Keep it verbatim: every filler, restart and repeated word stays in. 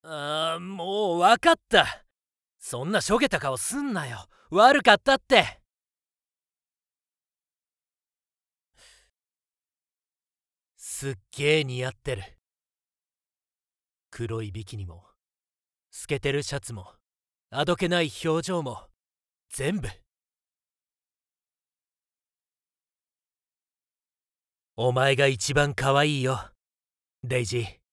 あーもうわかった。そんなしょげた顔すんなよ。悪かったって。すっげー似合ってる。黒いビキニも透けてるシャツもあどけない表情も全部。お前が一番可愛いよ、デイジー。